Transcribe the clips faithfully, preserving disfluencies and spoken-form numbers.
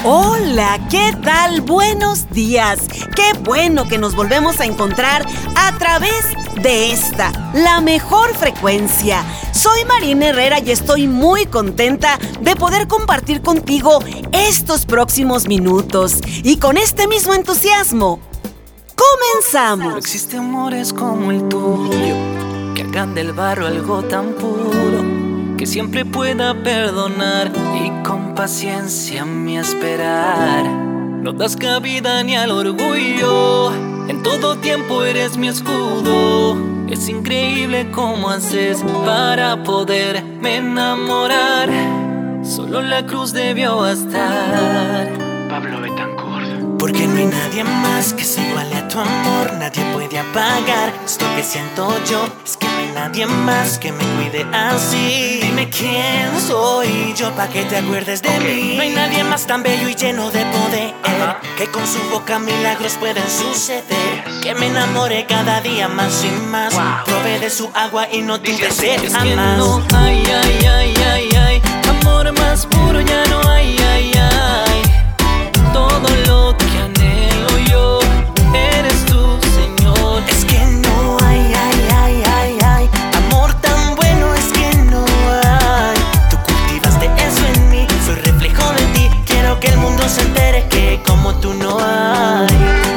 Hola, ¿qué tal? Buenos días. Qué bueno que nos volvemos a encontrar a través de esta, la mejor frecuencia. Soy Marina Herrera y estoy muy contenta de poder compartir contigo estos próximos minutos. Y con este mismo entusiasmo, comenzamos. No existe amores como el tuyo, que hagan del barro algo tan puro, que siempre pueda perdonar y con paciencia me esperar. No das cabida ni al orgullo, en todo tiempo eres mi escudo. Es increíble cómo haces para poderme enamorar. Solo la cruz debió bastar. Pablo Betancourt. Porque no hay nadie más que se iguale a tu amor. Nadie puede apagar esto que siento yo. Es que no hay nadie más que me cuide así. Dime quién soy yo pa' que te acuerdes de okay. mí. No hay nadie más tan bello y lleno de poder, uh-huh. que con su boca milagros pueden suceder. Yes. Que me enamore cada día más y más. Wow. Probé de su agua y no tuve sed es jamás. Que no hay, ay, ay, ay, ay. Amor más puro ya no hay, ay, ay. Todo lo que anhelo yo, eres tú, Señor. Es que no hay, ay, ay, ay, ay. Amor tan bueno es que no hay. Tú cultivaste eso en mí, soy reflejo de ti. Quiero que el mundo se entere que como tú no hay.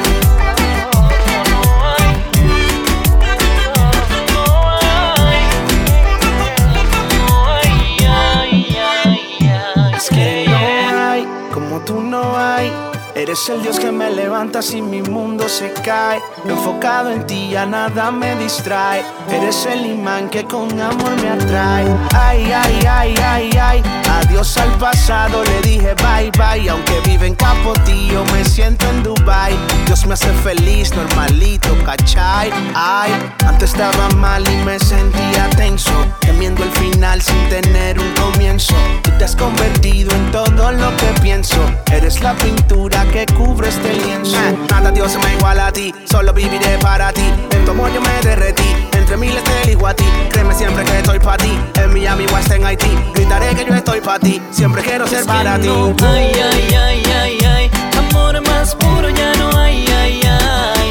Es que no hay, como tú no hay. Eres el Dios que me levanta si mi mundo se cae. Enfocado en ti ya nada me distrae. Eres el imán que con amor me atrae. Ay, ay, ay, ay, ay. Adiós al pasado, le dije bye, bye. Aunque vive en Capotillo, me siento en Dubai. Dios me hace feliz, normalito, ¿cachai? Ay, antes estaba mal y me sentía tenso, temiendo el final sin tener un comienzo. Tú te has convertido en todo lo que pienso. Eres la pintura que cubre este lienzo. eh, Nada Dios se me iguala a ti, solo viviré para ti. En tu amor yo me derretí, entre miles te elijo a ti. Créeme siempre que estoy para ti, en Miami o hasta en Haití. Gritaré que yo estoy para ti, siempre quiero ser es para que ti. No ay, ay, ay, ay, ay. Amor más puro ya no hay, ay, ay.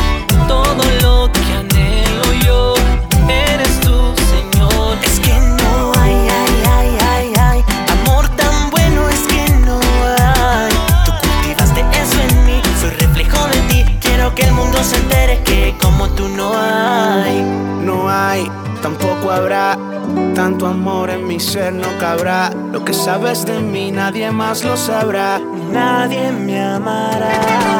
Todo lo que anhelo yo, eres tú, Señor. Es que no hay, ay, ay, ay, ay. Amor tan bueno es que no hay. Tú cultivaste eso en mí, soy reflejo de ti. Quiero que el mundo se entere que como tú no hay. No hay, tampoco habrá. Tanto amor en mi ser no cabrá. Lo que sabes de mí nadie más lo sabrá. Nadie me amará.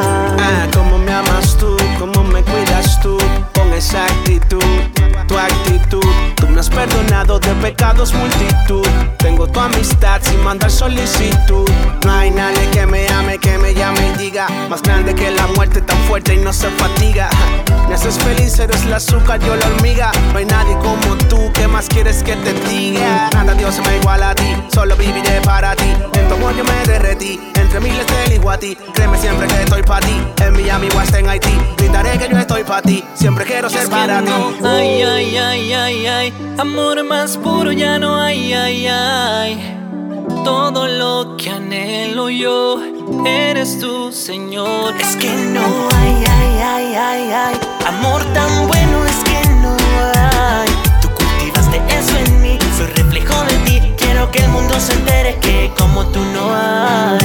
Ah, como me amas tú, como me cuidas tú. Con esa actitud, tu actitud. Tú me has perdonado de pecados multitud. Tengo tu amistad sin mandar solicitud. No hay nadie que me ame, que me llame y diga. Más grande que la muerte, tan fuerte y no se fatiga. Me haces feliz, eres el azúcar, yo la hormiga. No hay nadie como tú, ¿qué más quieres que te diga? Nada Dios se me iguala a ti, solo viviré para ti. En tu amor yo me derretí, entre miles te elijo a ti. Créeme siempre que estoy para ti, en Miami o hasta en Haití. Gritaré que yo estoy para ti, siempre quiero ser es para que ti. No, ay, ay, ay, ay, ay. Amor más puro ya no hay, ay, ay. Todo lo que anhelo yo, eres tú, Señor. Es que no hay, ay, ay, ay, ay. Amor tan bueno es que no hay. Tú cultivaste eso en mí, soy reflejo de ti. Quiero que el mundo se entere que como tú no hay.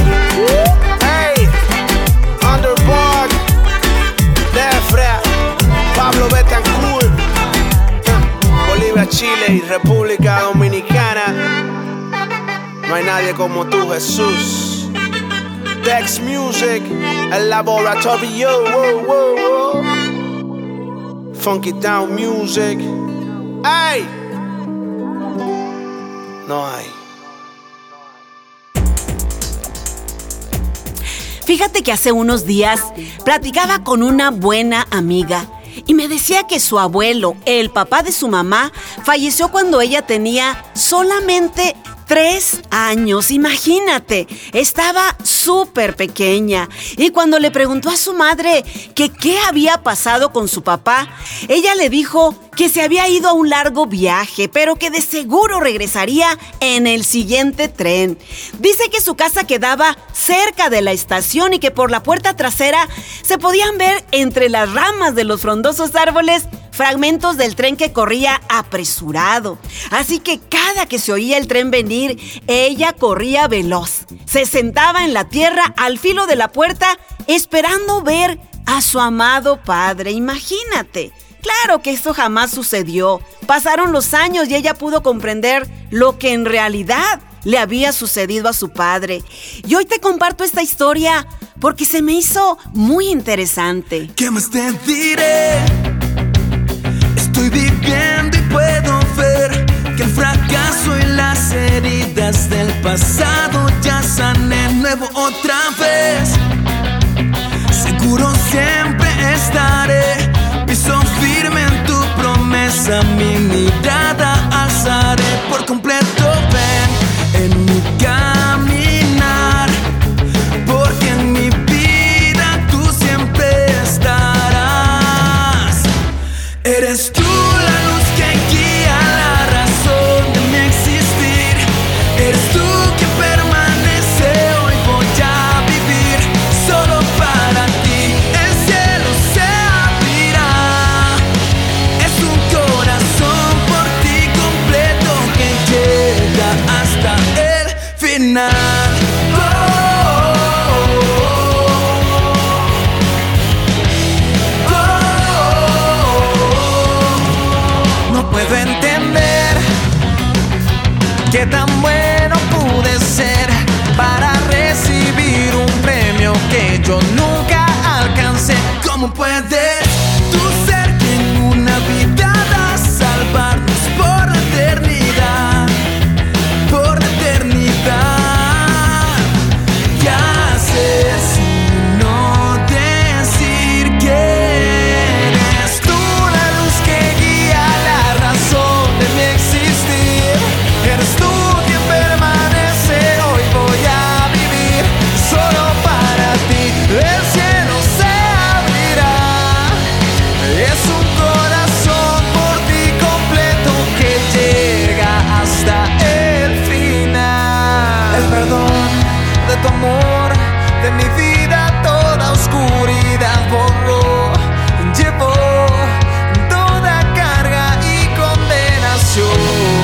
Hey, Underboard, Defra, Pablo Betancourt, Bolivia, Chile y República Dominicana. No hay nadie como tú, Jesús. Dex Music, el laboratorio, wow, wow, wow. Funky Down Music. ¡Ay! No hay. Fíjate que hace unos días platicaba con una buena amiga y me decía que su abuelo, el papá de su mamá, falleció cuando ella tenía solamente Tres años, imagínate, estaba súper pequeña. Y cuando le preguntó a su madre que qué había pasado con su papá, ella le dijo que se había ido a un largo viaje, pero que de seguro regresaría en el siguiente tren. Dice que su casa quedaba cerca de la estación y que por la puerta trasera se podían ver entre las ramas de los frondosos árboles fragmentos del tren que corría apresurado. Así que cada que se oía el tren venir, ella corría veloz. Se sentaba en la tierra al filo de la puerta esperando ver a su amado padre. Imagínate. Claro que esto jamás sucedió. Pasaron los años y ella pudo comprender lo que en realidad le había sucedido a su padre. Y hoy te comparto esta historia porque se me hizo muy interesante. ¿Qué más te diré? Estoy viviendo y puedo ver que el fracaso y las heridas del pasado ya sané nuevo otra vez. Seguro siempre estaré, piso firme en tu promesa, mi mirada alzaré por completo. Ven en mi caminar, porque en mi vida tú siempre estarás. Eres tú la luz que guía la razón de mi existir. Eres tú que permanece, hoy voy a vivir solo para ti. El cielo se abrirá, es un corazón por ti completo que llega hasta el final. Puedo entender qué tan bueno pude ser para recibir un premio que yo nunca alcancé. ¿Cómo puedes tú ser quien una vida da salvarnos por la eternidad, por la eternidad? ¿Qué hacer si no decir que eres tú la luz que guía la razón de mi existir? Eres tú quien permanece, hoy voy a vivir solo para ti. El cielo se abrirá, es un corazón por ti completo que llega hasta el final. El perdón de tu amor, de mi vida toda oscuridad borró, llevó toda carga y condenación.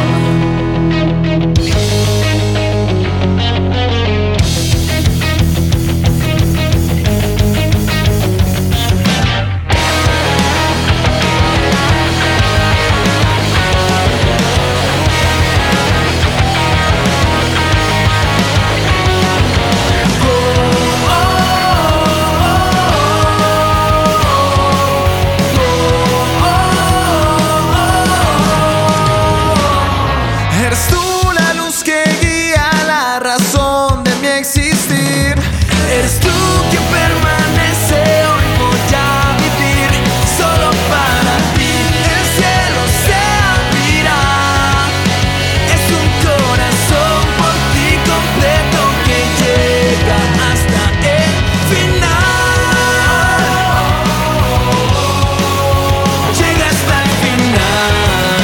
Eres tú la luz que guía la razón de mi existir. Eres tú quien permanece, hoy voy a vivir solo para ti. El cielo se abrirá, es un corazón por ti completo que llega hasta el final. Llega hasta el final.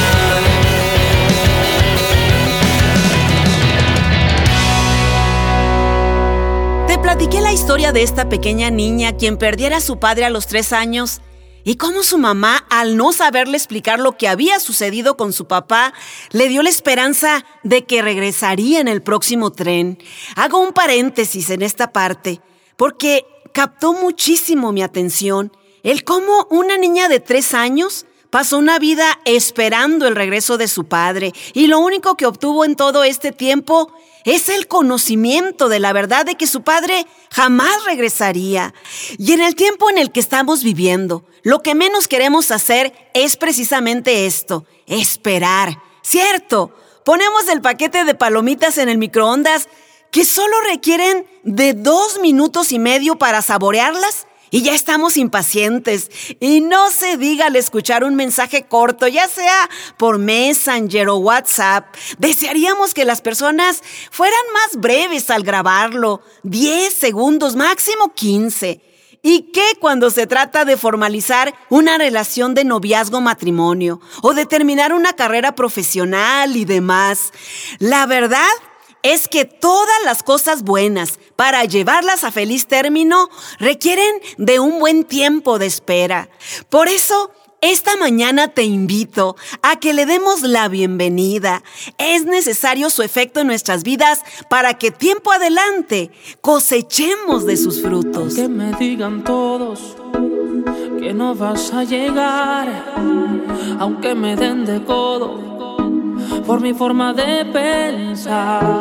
Te platiqué la historia de esta pequeña niña quien perdiera a su padre a los tres años y cómo su mamá, al no saberle explicar lo que había sucedido con su papá, le dio la esperanza de que regresaría en el próximo tren. Hago un paréntesis en esta parte porque captó muchísimo mi atención el cómo una niña de tres años pasó una vida esperando el regreso de su padre y lo único que obtuvo en todo este tiempo es el conocimiento de la verdad de que su padre jamás regresaría. Y en el tiempo en el que estamos viviendo, lo que menos queremos hacer es precisamente esto, esperar. ¿Cierto? Ponemos el paquete de palomitas en el microondas que solo requieren de dos minutos y medio para saborearlas Y ya estamos impacientes. Y no se diga al escuchar un mensaje corto, ya sea por Messenger o WhatsApp. Desearíamos que las personas fueran más breves al grabarlo. diez segundos, máximo quince. ¿Y qué cuando se trata de formalizar una relación de noviazgo-matrimonio o de terminar una carrera profesional y demás? La verdad es que todas las cosas buenas, para llevarlas a feliz término, requieren de un buen tiempo de espera. Por eso, esta mañana te invito a que le demos la bienvenida. Es necesario su efecto en nuestras vidas para que tiempo adelante cosechemos de sus frutos. Que me digan todos que no vas a llegar, aunque me den de codo por mi forma de pensar.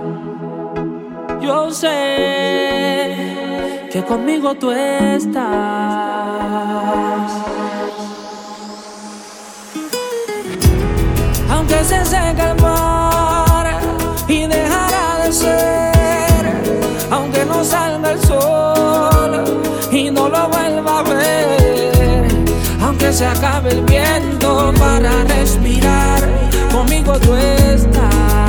Yo sé que conmigo tú estás. Aunque se seque el mar y dejará de ser, aunque no salga el sol y no lo vuelva a ver, aunque se acabe el viento para respirar, conmigo tú estás.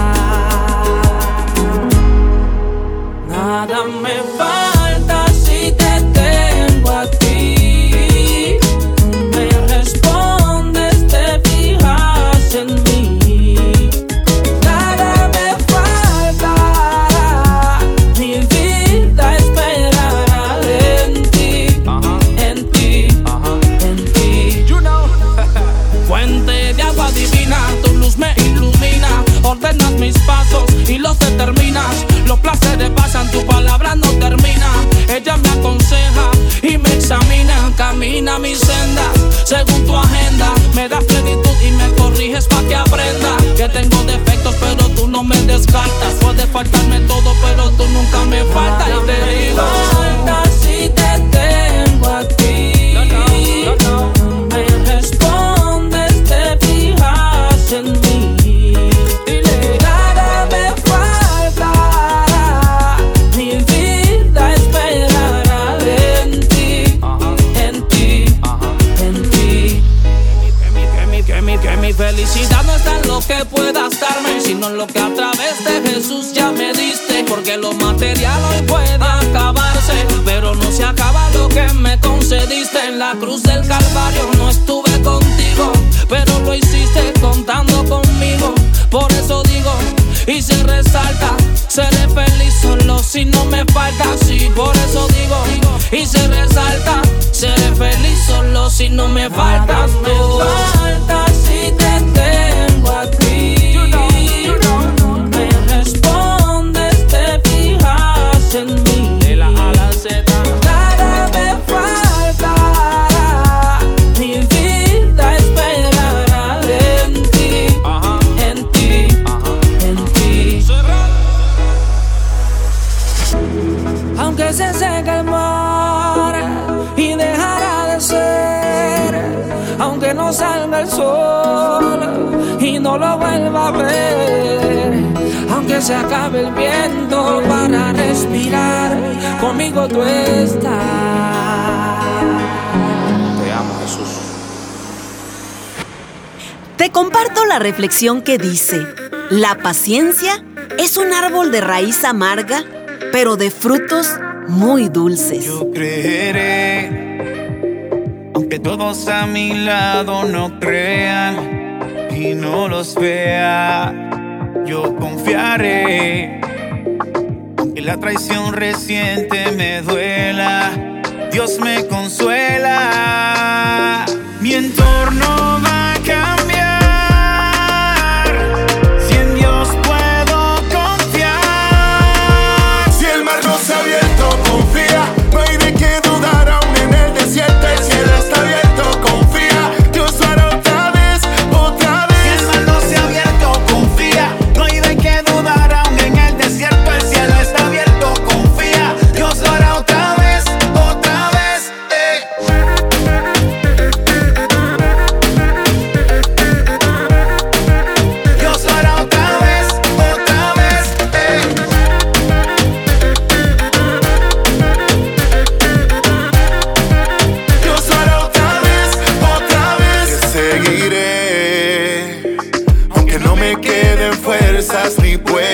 Nada me falta si te tengo a ti. Me respondes, te fijas en mí. Nada me falta, mi vida esperará en ti, uh-huh. en ti, uh-huh. en ti. You know. Fuente de agua divina, tu luz me ilumina. Ordenas mis pasos y los determinas. Los placeres pasan, tu palabra no termina. Ella me aconseja y me examina. Camina mis sendas según tu agenda. Me das plenitud y me corriges pa' que aprenda. Que tengo defectos pero tú no me descartas. Puede faltarme todo pero tú nunca me faltas. Y te digo, falta si te tengo a ti. No, no, no, no. Me respondes, te fijas en mí. Mi felicidad no está en lo que puedas darme, sino en lo que a través de Jesús ya me diste. Porque lo material hoy puede acabarse, pero no se acaba lo que me concediste. En la cruz del Calvario no estuve contigo, pero lo hiciste contando conmigo. Por eso digo, y se resalta, seré feliz solo si no me falta. Sí, por eso digo, y se resalta, seré feliz solo si no me faltas tú. Me falta si te tengo a ti. You know, you know. Me respondes, te fijas en mí. De la A a la Z. Nada me falta, mi vida esperará en ti, uh-huh. en ti, uh-huh. en ti. Aunque se seque el mar y dejará de ser, aunque no salga el sol y no lo vuelva a ver, aunque se acabe el viento para respirar, conmigo tú estás. Te amo, Jesús. Te comparto la reflexión que dice: la paciencia es un árbol de raíz amarga, pero de frutos muy dulces. Yo creeré, aunque todos a mi lado no crean y no los vea. Yo confiaré, aunque la traición reciente me duela. Dios me consuela. Mi entorno va a cambiar. Si en Dios puedo confiar. Si el mar no se ha abierto, confía. No hay de qué dudar aún en el desierto. El cielo está abierto, confía. Dios lo hará otra vez, otra vez. Si el mar no se ha abierto, confía. No hay de qué dudar aún en el desierto. El cielo está abierto, confía. Dios lo hará otra vez, otra vez. Eh.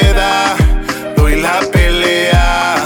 queda. Doy la pelea,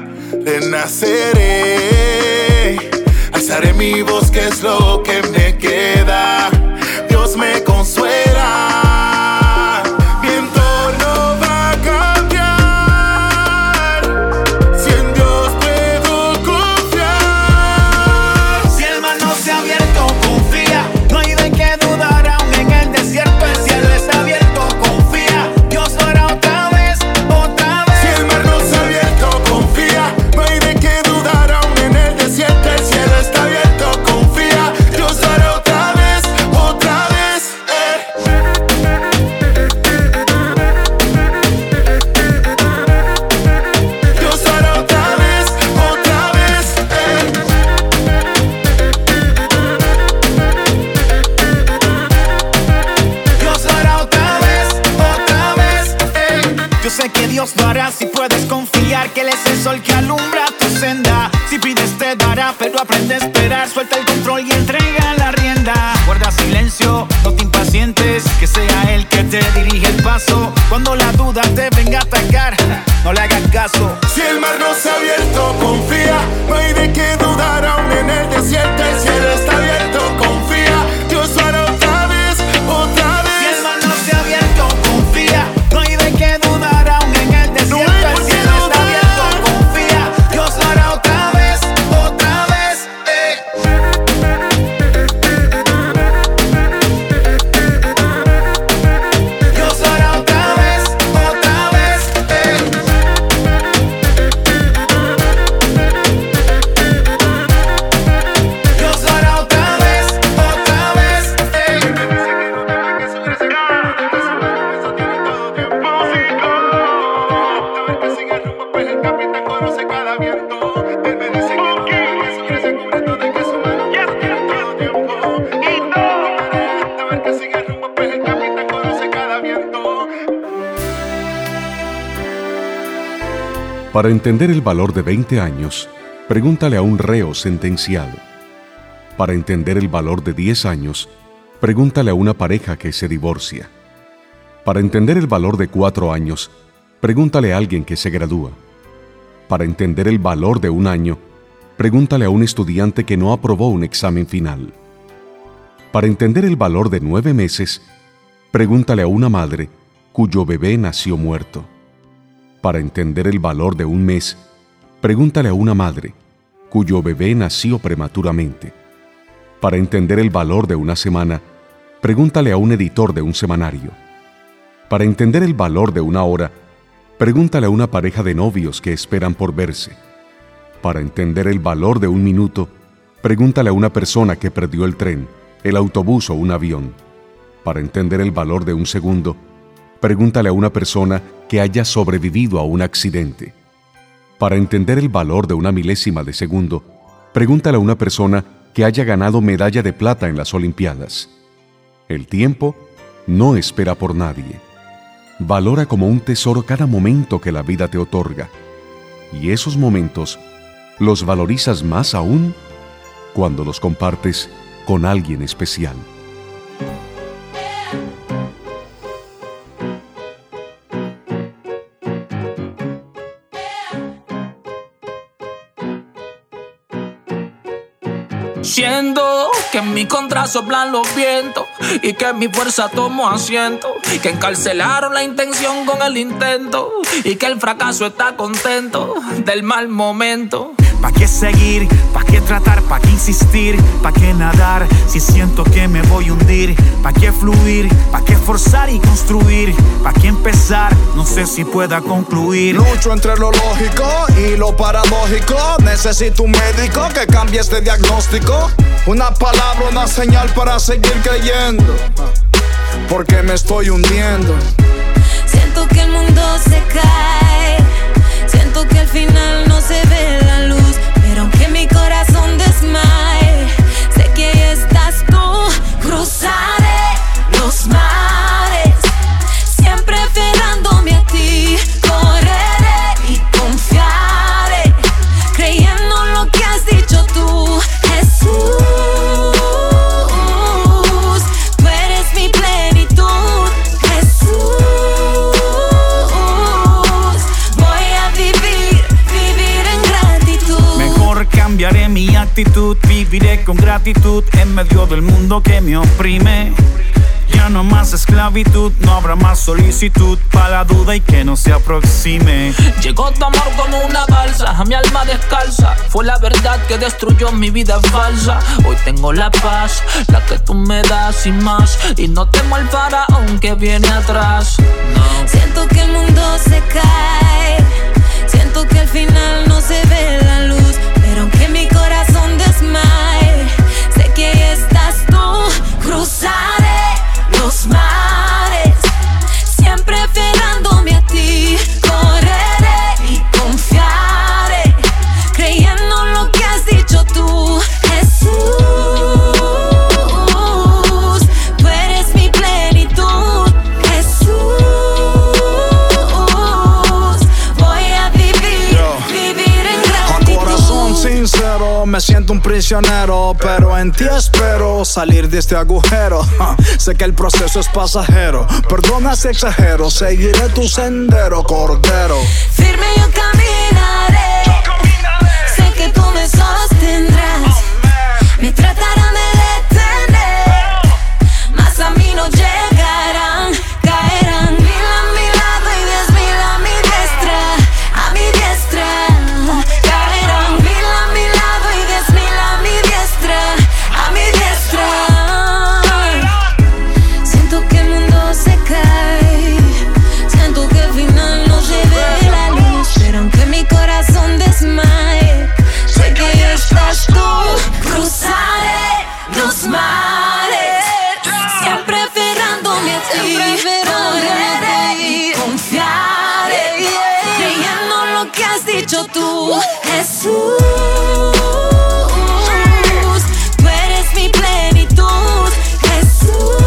renaceré. Alzaré mi voz, que es lo que me queda. Dios me consuela. Viento no va a cambiar. Si en Dios puedo confiar. Si el mar no se ha abierto, confía. No hay de qué dudar, aún en el desierto el cielo está abierto. Confía, Dios lo hará otra vez, otra vez. Si el mar no se ha abierto, confía. No hay de qué dudar, aún en el desierto el cielo está abierto. Confía, Dios lo hará otra vez, otra vez. Eh. Dios lo hará otra vez, otra vez. Eh. Dios lo hará otra vez, otra vez. eh. Yo sé que Dios lo hará si puedes confiar, que Él es el sol que alumbra tu senda. Si pides te dará, pero aprende a esperar. Suelta el control y entrega la rienda. Guarda silencio, no te impacientes, que sea Él que te dirige el paso. Cuando la duda te venga a atacar, no le hagas caso. Si el mar no se ha abierto, confía. No hay de qué dudar, aún en el desierto el cielo está abierto. Confía, Dios lo hará otra vez, otra vez. Si el mar no se ha abierto, confía. No hay de qué dudar, aún en el desierto el cielo está abierto. Confía, Dios lo hará otra vez, otra vez. eh. Dios lo hará otra vez, otra vez. eh. Dios lo hará otra vez, otra vez. eh. Para entender el valor de veinte años, pregúntale a un reo sentenciado. Para entender el valor de diez años, pregúntale a una pareja que se divorcia. Para entender el valor de cuatro años, pregúntale a alguien que se gradúa. Para entender el valor de un año, pregúntale a un estudiante que no aprobó un examen final. Para entender el valor de nueve meses, pregúntale a una madre cuyo bebé nació muerto. Para entender el valor de un mes, pregúntale a una madre cuyo bebé nació prematuramente. Para entender el valor de una semana, pregúntale a un editor de un semanario. Para entender el valor de una hora, pregúntale a una pareja de novios que esperan por verse. Para entender el valor de un minuto, pregúntale a una persona que perdió el tren, el autobús o un avión. Para entender el valor de un segundo, pregúntale a una persona que haya sobrevivido a un accidente. Para entender el valor de una milésima de segundo, pregúntale a una persona que haya ganado medalla de plata en las Olimpiadas. El tiempo no espera por nadie. Valora como un tesoro cada momento que la vida te otorga. Y esos momentos los valorizas más aún cuando los compartes con alguien especial. Siento que en mi contra soplan los vientos y que mi fuerza tomó asiento, que encarcelaron la intención con el intento y que el fracaso está contento del mal momento. ¿Pa' qué seguir? ¿Pa' qué tratar? ¿Pa' qué insistir? ¿Pa' qué nadar? Si siento que me voy a hundir. ¿Pa' qué fluir? ¿Pa' qué forzar y construir? ¿Pa' qué empezar? No sé si pueda concluir. Lucho entre lo lógico y lo paradójico. Necesito un médico que cambie este diagnóstico. Una palabra, una señal para seguir creyendo. Porque me estoy hundiendo. Siento que el mundo se cae. Siento que al final no se ve la luz. Pero aunque mi corazón desmaye, sé que ahí estás tú. Cruzaré los mares, siempre aferrándome a ti. Correré y confiaré, creyendo en lo que has dicho tú. Jesús, tú eres mi plenitud. Jesús, de mi actitud. Viviré con gratitud en medio del mundo que me oprime. Ya no más esclavitud, no habrá más solicitud para la duda y que no se aproxime. Llegó tu amor como una balsa a mi alma descalza. Fue la verdad que destruyó mi vida falsa. Hoy tengo la paz, la que tú me das y más. Y no temo al faraón que viene atrás. No. Siento que el mundo se cae. Siento que al final no se ve la luz. Pero aunque mi corazón desmaye, sé que ahí estás tú. Cruzaré los mares, siempre aferrándome a ti. Correré y confiaré, creyendo en lo que has dicho tú. Jesús, tú eres mi plenitud. Jesús, voy a vivir, Yo. vivir en gratitud. A corazón sincero, me siento un prisionero, pero en ti espero salir de este agujero. Sé que el proceso es pasajero, perdona si exagero, seguiré tu sendero, cordero. Firme yo caminaré, yo caminaré. Sé que tú me sostendrás, oh, me tratarán de detener, oh, mas a mí no llegarán. Caerán mil a mi lado y diez mil a mi diestra, a mi diestra. Caerán mil a mi lado y diez mil a mi diestra, a mi diestra. Siento que el mundo se cae, siento que al final no se ve la luz. Pero aunque mi corazón desmaye, sé que ya estás tú. Cruzaré los mares, siempre aferrándome a ti. Correré y confiaré, creyendo en lo que has dicho tú. Jesús, tú eres mi plenitud. Jesús,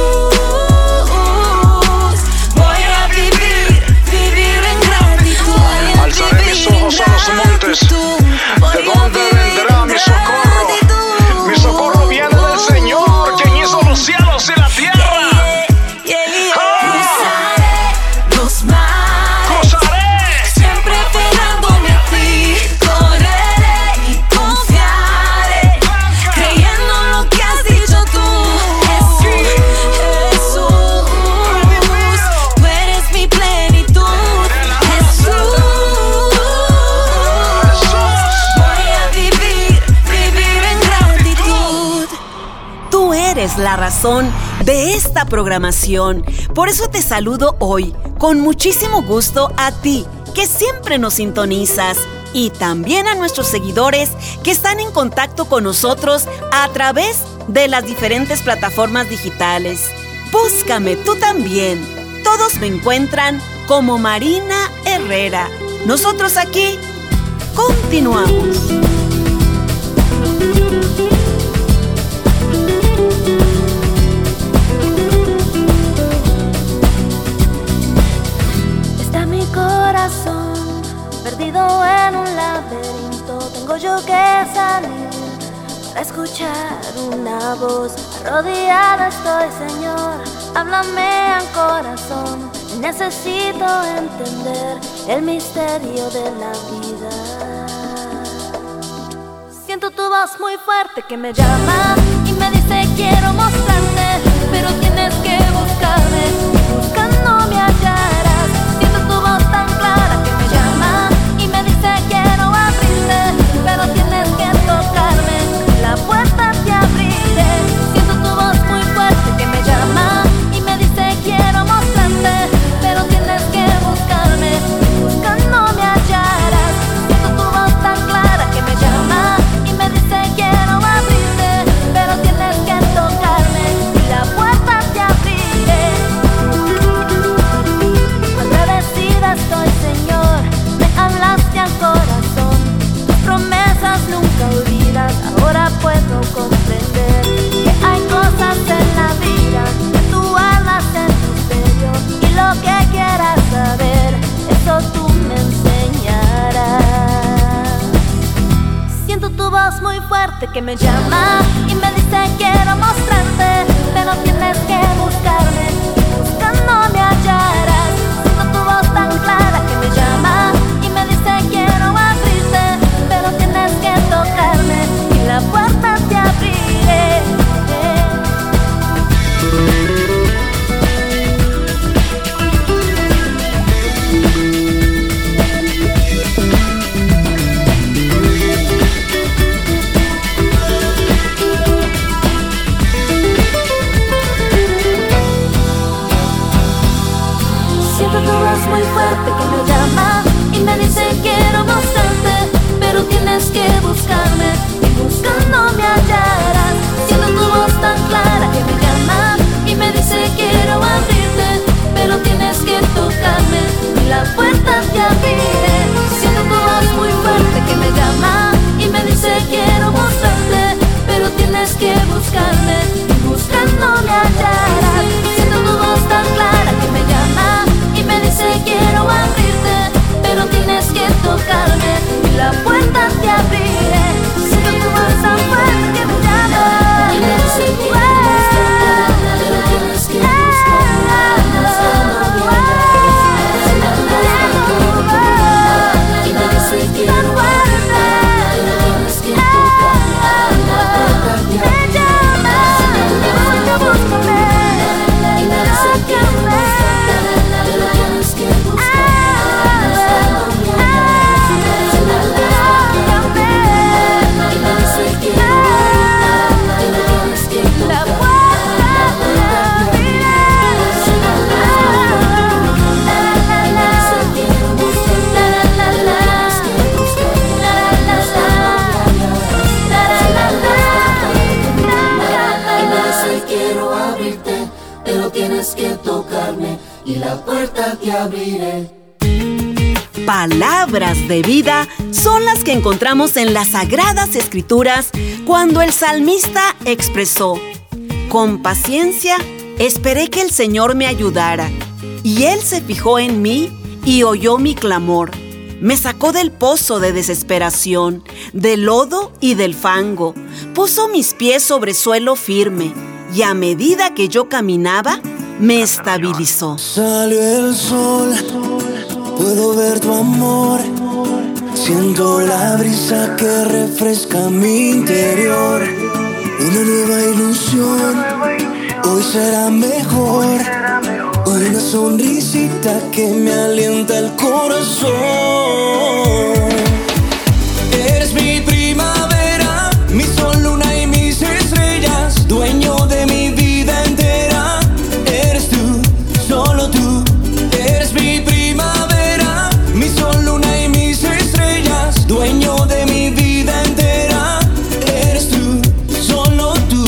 voy a vivir, vivir en gratitud. Alzaré mis ojos a los montes, ¿de dónde vendrá mi socorro? Mi socorro viene del Señor, quien hizo los cielos y la tierra. Cruzaré los mares, Cruzaré. siempre aferrándome a ti. Correré y confiaré, creyendo en lo que has dicho tú. Jesús, Jesús, tú eres mi plenitud. Jesús, voy a vivir, vivir en gratitud. Tú eres la razón de esta programación. Por eso te saludo hoy con muchísimo gusto a ti, que siempre nos sintonizas, y también a nuestros seguidores que están en contacto con nosotros a través de las diferentes plataformas digitales. Búscame tú también. Todos me encuentran como Marina Herrera. Nosotros aquí continuamos. Está mi corazón perdido en un laberinto. Tengo yo que salir para escuchar una voz. Arrodillada estoy, Señor, háblame al corazón. Necesito entender el misterio de la vida. Siento tu voz muy fuerte que me llama y me dice quiero mostrarte, pero tienes que buscarme, buscando me hallarás. Siento tu voz tan clara que me llama y me dice quiero abrirte, pero tienes que tocarme, la puerta te abriré. Siento tu voz muy fuerte que me llama y me dice quiero mostrarte, pero tienes que buscarme, buscando me hallarás. Siento tu voz tan clara que me llama y me dice quiero abrirte, pero tienes que tocarme y la puerta te abriré. Agradecida estoy, Señor, me hablaste al corazón, tus promesas nunca olvidas. Ahora puedo comprender que hay cosas en la vida que tú hablas en misterio, y lo que quieras saber, eso tú me enseñarás. Siento tu voz muy fuerte que me llama y me dice quiero mostrarte, pero tienes que buscarme, buscando me hallarás. Siento tu voz tan clara que me llama y me dice quiero abrirte, pero tienes que tocarme, palabras de vida son las que encontramos en las Sagradas Escrituras cuando el salmista expresó: con paciencia esperé que el Señor me ayudara, y Él se fijó en mí y oyó mi clamor. Me sacó del pozo de desesperación, del lodo y del fango. Puso mis pies sobre suelo firme, y a medida que yo caminaba, me estabilizó. Salió el sol, puedo ver tu amor. Siento la brisa que refresca mi interior. Una nueva ilusión, hoy será mejor. Una sonrisita que me alienta el corazón. Eres mi primavera, mi sol, luna y mis estrellas. Dueño de mi vida entera, eres tú, solo tú. Eres mi primavera, mi sol, luna y mis estrellas. Dueño de mi vida entera, eres tú, solo tú.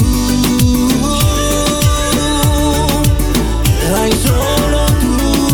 Ay, solo tú.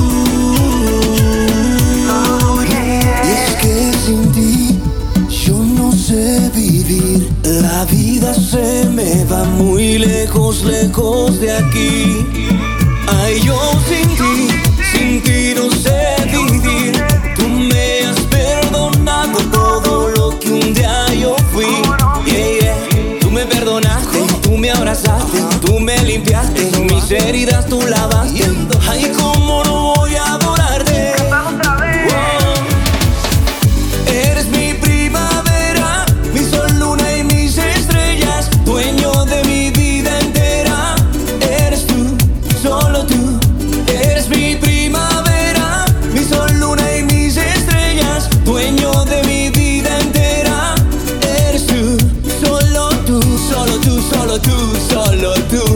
Y es que sin ti yo no sé vivir. La vida se me va muy lejos, lejos de aquí. Ay, yo sin ti, sin ti no sé vivir. Tú me has perdonado todo lo que un día yo fui. Yeah, yeah. Tú me perdonaste, tú me abrazaste, tú me limpiaste, mis heridas tú lavaste. Ay, cómo no voy a adorarte. Wow. Eres mi primavera, mi sol, luna y mis estrellas. Dueño de mi vida entera, eres tú, solo tú. Eres mi primavera, mi sol, luna y mis estrellas. Dueño de mi vida entera, eres tú, solo tú, solo tú, solo tú, solo tú.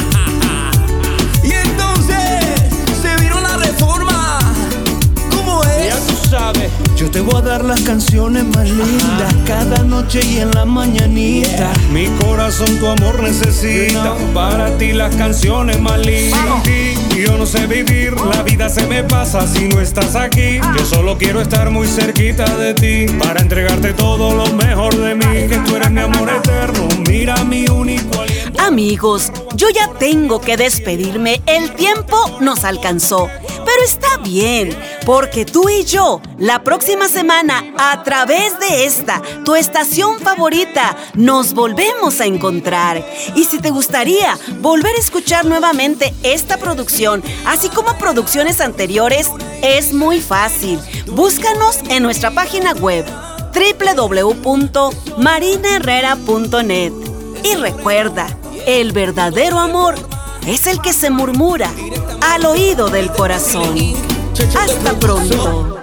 Y entonces se vino la reforma. ¿Cómo es? Ya tú sabes. Yo te voy a dar las canciones más lindas, cada noche y en la mañanita. Yeah. Mi corazón tu amor necesita, you know. Para ti las canciones más lindas. Y yo no sé vivir, la vida se me pasa si no estás aquí. Yo solo quiero estar muy cerquita de ti, para entregarte todo lo mejor de mí. Que tú eres mi amor eterno, mira mi único aliento. Amigos, yo ya tengo que despedirme, el tiempo nos alcanzó. Pero está bien, porque tú y yo, la próxima semana, a través de esta, tu estación favorita, nos volvemos a encontrar. Y si te gustaría volver a escuchar nuevamente esta producción, así como producciones anteriores, es muy fácil. Búscanos en nuestra página web doble u doble u doble u punto marina herrera punto net. Y recuerda, el verdadero amor es el que se murmura al oído del corazón. Hasta pronto.